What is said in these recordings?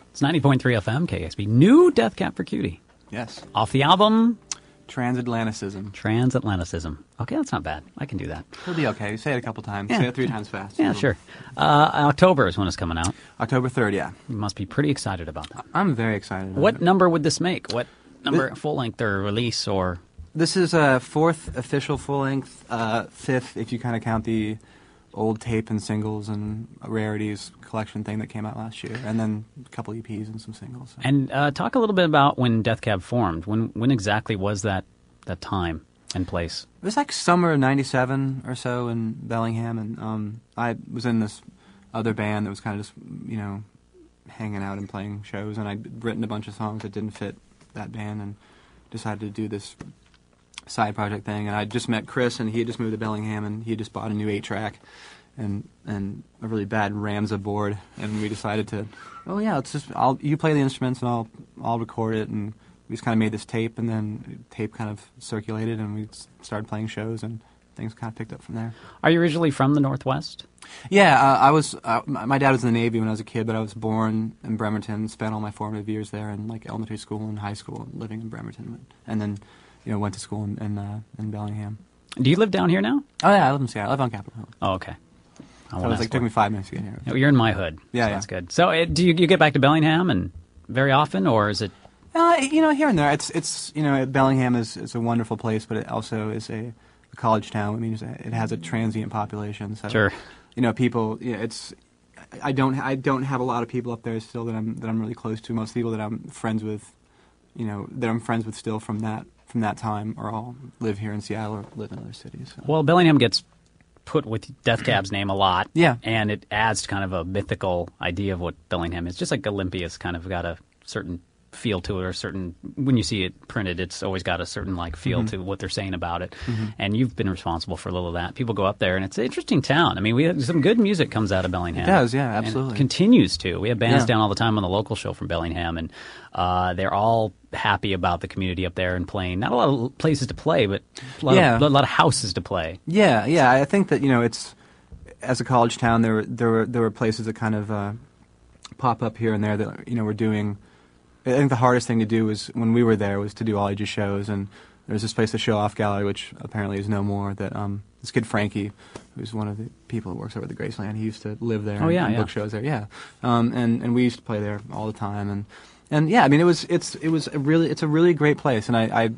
It's 90.3 FM, KXP. New Death Cab for Cutie. Yes. Off the album, Transatlanticism. Transatlanticism. Okay, that's not bad. I can do that. It'll be okay. Say it a couple times. Yeah. Say it 3 times fast. Yeah, sure. October is when it's coming out. October 3rd, yeah. You must be pretty excited about that. I'm very excited about What it. number would this make? What number, full-length or release or... This is a 4th official full-length, 5th if you kind of count the old tape and singles and rarities collection thing that came out last year, and then a couple EPs and some singles. So. And talk a little bit about when Death Cab formed. When exactly was that time and place? It was like summer of '97 or so in Bellingham, and I was in this other band that was kind of just, hanging out and playing shows, and I'd written a bunch of songs that didn't fit that band, and decided to do this side project thing. And I just met Chris, and he had just moved to Bellingham, and he just bought a new 8-track and a really bad Ramza board, and we decided to, you play the instruments and I'll record it, and we just kind of made this tape, and then tape kind of circulated, and we started playing shows, and things kind of picked up from there. Are you originally from the Northwest? Yeah, I was. My dad was in the Navy when I was a kid, but I was born in Bremerton, spent all my formative years there, in like elementary school and high school, living in Bremerton, and then went to school in Bellingham. Do you live down here now? Oh yeah, I live in Seattle. I live on Capitol Hill. Oh, okay. It took me 5 minutes to get here. You're in my hood. Yeah, so that's good. So do you get back to Bellingham and very often, or is it? Here and there. It's Bellingham is a wonderful place, but it also is a college town. I mean, it has a transient population. So, sure. People. It's. I don't have a lot of people up there still that I'm really close to. Most people that I'm friends with, still from that time, or all live here in Seattle or live in other cities. So. Well, Bellingham gets put with Death Cab's name a lot. Yeah. And it adds kind of a mythical idea of what Bellingham is. Just like Olympia's kind of got a certain feel to it, or certain, when you see it printed, it's always got a certain feel to what they're saying about it. And you've been responsible for a little of that. People go up there, and it's an interesting town. I mean, we have some good music comes out of Bellingham. It does, yeah, absolutely. And it continues to. We have bands down all the time on the local show from Bellingham, and they're all happy about the community up there and playing. Not a lot of places to play, but a lot of houses to play. Yeah. I think that it's, as a college town, there were places that kind of pop up here and there that we're doing. I think the hardest thing to do was, when we were there, was to do all ages shows, and there's this place, the Show Off Gallery, which apparently is no more, that this kid Frankie, who's one of the people who works over at the Graceland, he used to live there and book shows there, and we used to play there all the time, and yeah, I mean, it's a really great place, and I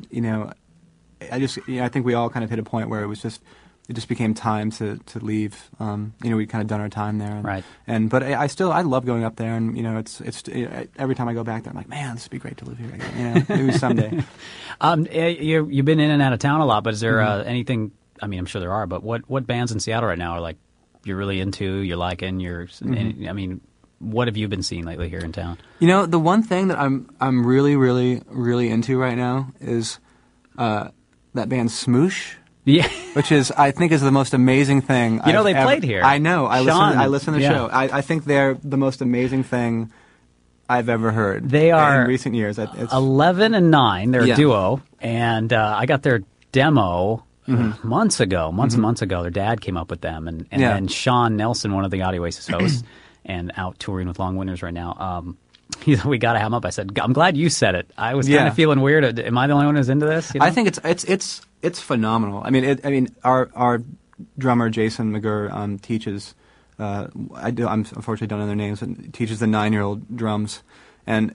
think we all kind of hit a point where it just became time to leave. We kind of done our time there, right? But I love going up there, and it's every time I go back there, I'm like, man, this would be great to live here again. Maybe someday. You've been in and out of town a lot, but is there anything? I mean, I'm sure there are, but what bands in Seattle right now are like you're really into, you're liking, I mean, what have you been seeing lately here in town? The one thing that I'm really, really, really into right now is that band Smoosh. Yeah, which I think is the most amazing thing. They played here. I know. I listen to the show. Yeah. I think they're the most amazing thing I've ever heard. They are in recent years. 11 and 9. They're a duo, and I got their demo months ago. Months ago. Their dad came up with them, and then Sean Nelson, one of the Audio Oasis hosts, and out touring with Long Winters right now. We got to have him up. I said, I'm glad you said it. I was kind of feeling weird. Am I the only one who's into this? I think it's phenomenal. I mean, our drummer Jason McGurr teaches. I'm unfortunately don't know their names. But teaches the 9-year-old drums, and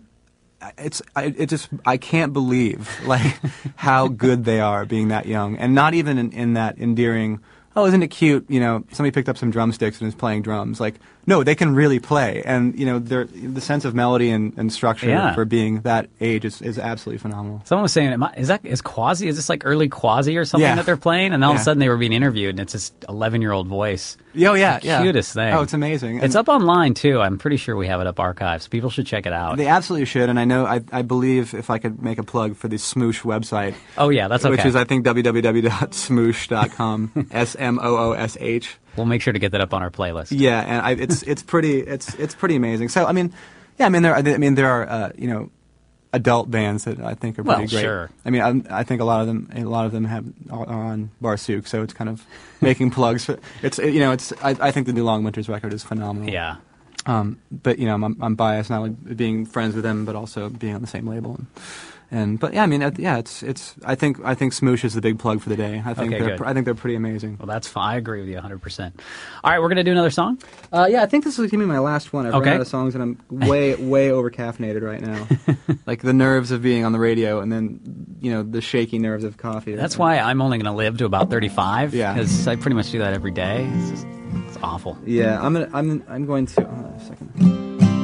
I can't believe how good they are being that young, and not even in that endearing. Oh, isn't it cute? Somebody picked up some drumsticks and is playing drums. No, they can really play, and the sense of melody and structure for being that age is absolutely phenomenal. Someone was saying, is Quasi? Is this like early Quasi or something that they're playing? And all of a sudden they were being interviewed, and it's this 11-year-old voice. Oh yeah, the cutest thing. Oh, it's amazing. It's up online too. I'm pretty sure we have it up archived, so people should check it out. They absolutely should, and I know I believe, if I could make a plug for the Smoosh website. Oh yeah, that's okay. Which is, I think, www.smoosh.com. SMOOSH. We'll make sure to get that up on our playlist. Yeah, and it's pretty amazing. So I mean, there are adult bands that I think are pretty great. Sure. I mean, I think a lot of them are on Barsuk, so it's kind of making plugs. I think the new Long Winters record is phenomenal. Yeah. But I'm biased not only being friends with them, but also being on the same label. But yeah, I mean, it's. I think Smoosh is the big plug for the day. I think they're pretty amazing. Well, that's fine. I agree with you 100%. All right, we're gonna do another song. Yeah, I think this is gonna be my last one. I've run out of songs, and I'm way over caffeinated right now. Like the nerves of being on the radio, and then the shaky nerves of coffee. That's why I'm only gonna live to about 35. Yeah, because I pretty much do that every day. It's awful. Yeah, I'm going to. A second.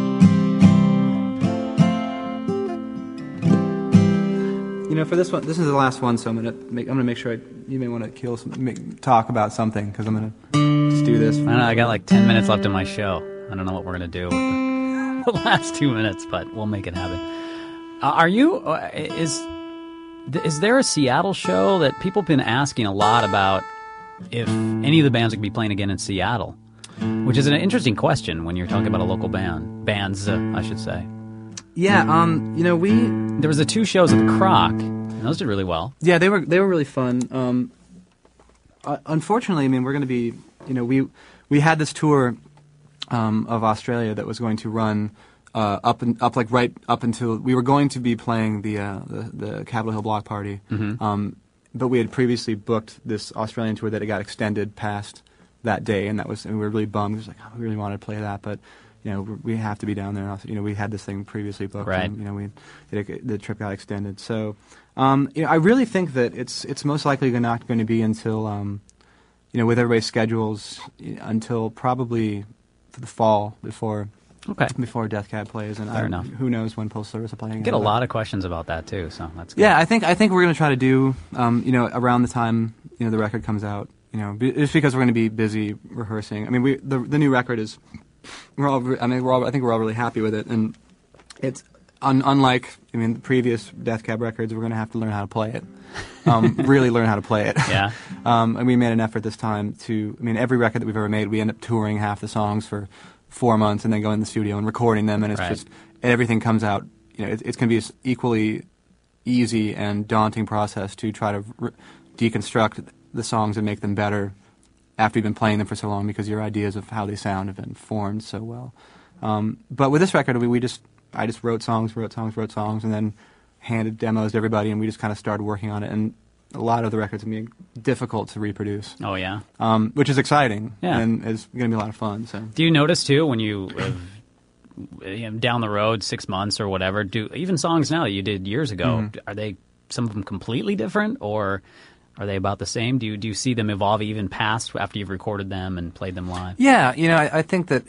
For this one, this is the last one, so I'm gonna make sure you may want to talk about something because I'm gonna just do this. I don't know. I got like 10 minutes left in my show. I don't know what we're gonna do with the last 2 minutes, but we'll make it happen. Are you? Is there a Seattle show that people have been asking a lot about? If any of the bands would be playing again in Seattle, which is an interesting question when you're talking about a local bands, I should say. Yeah, there was the 2 shows at the Croc, and those did really well. Yeah, they were really fun. Unfortunately, I mean, we're going to be, we had this tour of Australia that was going to run right up until we were going to be playing the Capitol Hill Block Party. Mm-hmm. But we had previously booked this Australian tour that it got extended past that day, and we were really bummed. It was like, we really wanted to play that, but we have to be down there. We had this thing previously booked, right. And the trip got extended. So, I really think that it's most likely not going to be until, with everybody's schedules, until probably the fall before Death Cab plays. And Fair enough. Who knows when Postal Service are playing? Get a lot of questions about that too, so that's good. Yeah, I think we're going to try to do, around the time the record comes out. Just because we're going to be busy rehearsing. I mean, the new record is. I think we're all really happy with it, and it's unlike the previous Death Cab records. We're going to have to learn how to play it, really learn how to play it. Yeah. And we made an effort this time to. Every record that we've ever made, we end up touring half the songs for 4 months, and then going in the studio and recording them, and it's just everything comes out. It's going to be an equally easy and daunting process to try to deconstruct the songs and make them better after you've been playing them for so long, because your ideas of how they sound have been formed so well. But with this record, I just wrote songs, and then handed demos to everybody, and we just kind of started working on it. And a lot of the records are being difficult to reproduce. Oh, yeah? Which is exciting, yeah. And it's going to be a lot of fun. So, do you notice, too, when you down the road 6 months or whatever, even songs now that you did years ago, are they some of them completely different, or are they about the same? Do you see them evolve even past after you've recorded them and played them live? Yeah, I think that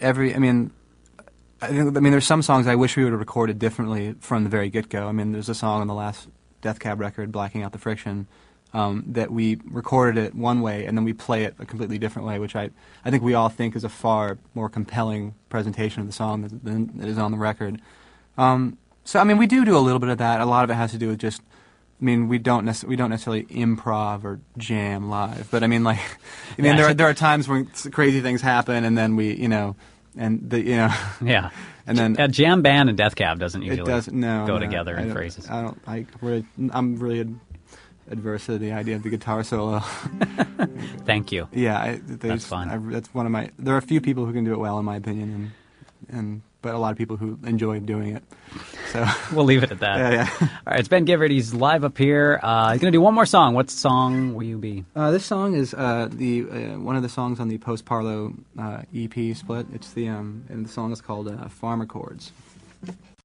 there's some songs I wish we would have recorded differently from the very get-go. There's a song on the last Death Cab record, Blacking Out the Friction, that we recorded it one way and then we play it a completely different way, which I think we all think is a far more compelling presentation of the song than is on the record. So we do a little bit of that. A lot of it has to do with just. We don't necessarily improv or jam live, but there are times when crazy things happen, and then yeah, and then a jam band and Death Cab doesn't usually go together in phrases. I'm really adverse to the idea of the guitar solo. Thank you. Yeah, that's fun. That's one of my. There are a few people who can do it well, in my opinion, but a lot of people who enjoy doing it. So we'll leave it at that. Yeah. All right, it's Ben Gifford. He's live up here. He's going to do one more song. What song will you be? This song is one of the songs on the Post Parlo EP split. It's and the song is called Farmer Chords.